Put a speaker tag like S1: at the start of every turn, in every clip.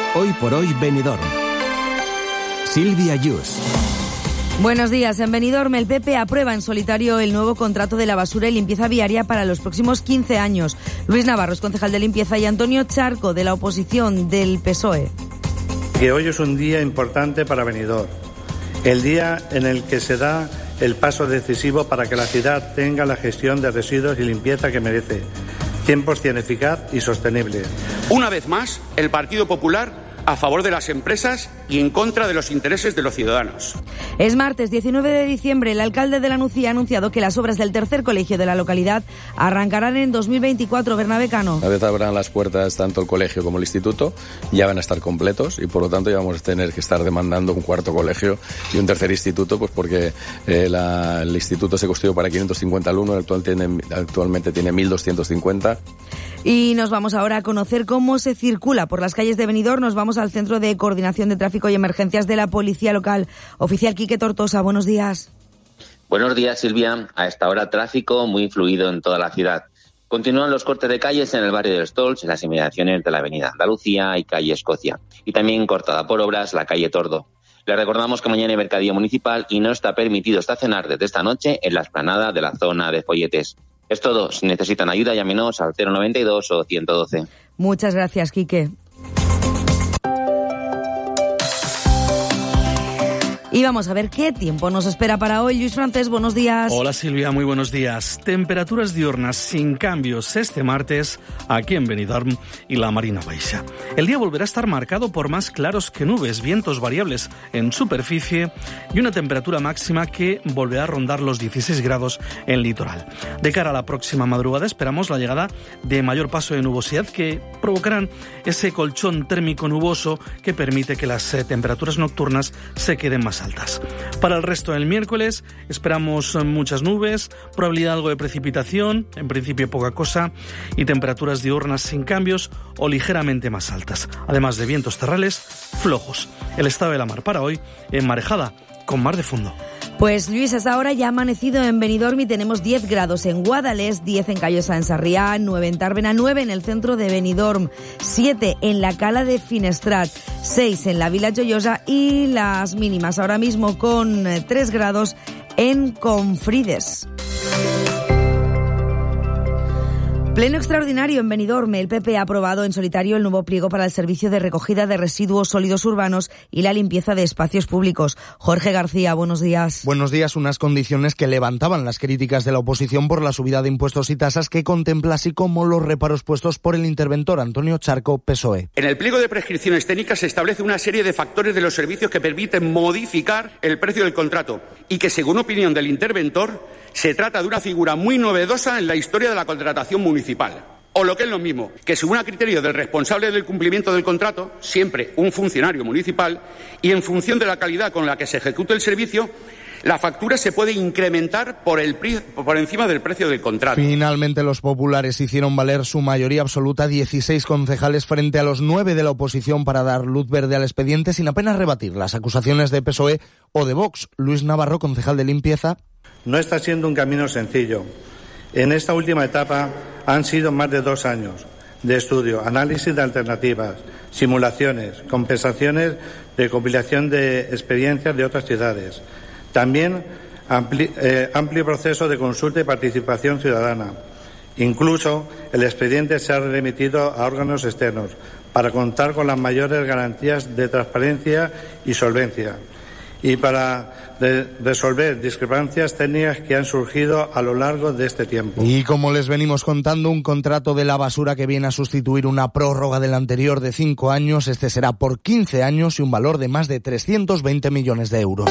S1: Hoy por hoy Benidorm. Silvia Yus.
S2: Buenos días. En Benidorm, el PP aprueba en solitario el nuevo contrato de la basura y limpieza viaria para los próximos 15 años. Luis Navarro es concejal de limpieza y Antonio Charco, de la oposición del PSOE.
S3: Que hoy es un día importante para Benidorm, el día en el que se da el paso decisivo para que la ciudad tenga la gestión de residuos y limpieza que merece, 100% eficaz y sostenible.
S4: Una vez más, el Partido Popular a favor de las empresas y en contra de los intereses de los ciudadanos.
S2: Es martes 19 de diciembre. El alcalde de La Nucía ha anunciado que las obras del tercer colegio de la localidad arrancarán en 2024. Bernabé Cano.
S5: Una vez abran las puertas tanto el colegio como el instituto, ya van a estar completos y por lo tanto ya vamos a tener que estar demandando un cuarto colegio y un tercer instituto, pues porque el instituto se construyó para 550 alumnos, actualmente tiene 1.250.
S2: Y nos vamos ahora a conocer cómo se circula por las calles de Benidorm. Nos vamos al Centro de Coordinación de Tráfico y Emergencias de la Policía Local. Oficial Quique Tortosa, buenos días.
S6: Buenos días, Silvia. A esta hora tráfico muy fluido en toda la ciudad. Continúan los cortes de calles en el barrio del Stolz, en las inmediaciones de la avenida Andalucía y calle Escocia. Y también cortada por obras la calle Tordo. Le recordamos que mañana hay mercadillo municipal y no está permitido estacionar desde esta noche en la explanada de la zona de Folletes. Es todo. Si necesitan ayuda, llámenos al 092 o 112.
S2: Muchas gracias, Quique. Y vamos a ver qué tiempo nos espera para hoy. Luis Francés, buenos días.
S7: Hola Silvia, muy buenos días. Temperaturas diurnas sin cambios este martes aquí en Benidorm y la Marina Baixa. El día volverá a estar marcado por más claros que nubes, vientos variables en superficie y una temperatura máxima que volverá a rondar los 16 grados en el litoral. De cara a la próxima madrugada esperamos la llegada de mayor paso de nubosidad que provocarán ese colchón térmico nuboso que permite que las temperaturas nocturnas se queden más altas. Para el resto del miércoles esperamos muchas nubes, probabilidad algo de precipitación, en principio poca cosa, y temperaturas diurnas sin cambios o ligeramente más altas, además de vientos terrales flojos. El estado de la mar para hoy enmarejada con mar de fondo.
S2: Pues Luis, hasta ahora ya ha amanecido en Benidorm y tenemos 10 grados en Guadalest, 10 en Callosa en Sarriá, 9 en Tàrbena, 9 en el centro de Benidorm, 7 en la Cala de Finestrat, 6 en la Vila Joiosa y las mínimas ahora mismo con 3 grados en Confrides. Pleno extraordinario en Benidorm. El PP ha aprobado en solitario el nuevo pliego para el servicio de recogida de residuos sólidos urbanos y la limpieza de espacios públicos. Jorge García, buenos días.
S8: Buenos días. Unas condiciones que levantaban las críticas de la oposición por la subida de impuestos y tasas que contempla, así como los reparos puestos por el interventor Antonio Charco, PSOE.
S4: En el pliego de prescripciones técnicas se establece una serie de factores de los servicios que permiten modificar el precio del contrato y que, según opinión del interventor, se trata de una figura muy novedosa en la historia de la contratación municipal. O lo que es lo mismo, que según a criterio del responsable del cumplimiento del contrato, siempre un funcionario municipal, y en función de la calidad con la que se ejecute el servicio, la factura se puede incrementar por encima del precio del contrato.
S8: Finalmente los populares hicieron valer su mayoría absoluta, 16 concejales frente a los 9 de la oposición, para dar luz verde al expediente sin apenas rebatir las acusaciones de PSOE o de Vox. Luis Navarro, concejal de limpieza.
S3: No está siendo un camino sencillo. En esta última etapa han sido más de 2 años de estudio, análisis de alternativas, simulaciones, compensaciones de compilación de experiencias de otras ciudades. También amplio proceso de consulta y participación ciudadana. Incluso el expediente se ha remitido a órganos externos para contar con las mayores garantías de transparencia y solvencia y para resolver discrepancias técnicas que han surgido a lo largo de este tiempo.
S8: Y como les venimos contando, un contrato de la basura que viene a sustituir una prórroga del anterior de 5 años. Este será por 15 años y un valor de más de 320 millones de euros.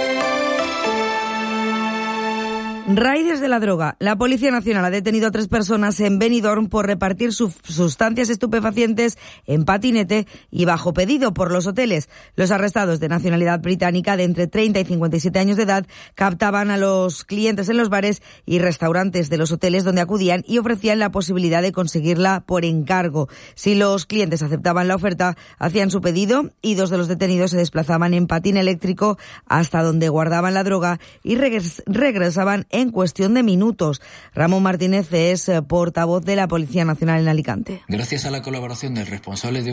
S2: Raíces de la droga. La Policía Nacional ha detenido a 3 personas en Benidorm por repartir sustancias estupefacientes en patinete y bajo pedido por los hoteles. Los arrestados, de nacionalidad británica, de entre 30 y 57 años de edad, captaban a los clientes en los bares y restaurantes de los hoteles donde acudían y ofrecían la posibilidad de conseguirla por encargo. Si los clientes aceptaban la oferta, hacían su pedido y 2 de los detenidos se desplazaban en patín eléctrico hasta donde guardaban la droga y regresaban en cuestión de minutos. Ramón Martínez es portavoz de la Policía Nacional en Alicante.
S9: Gracias a la colaboración del responsable de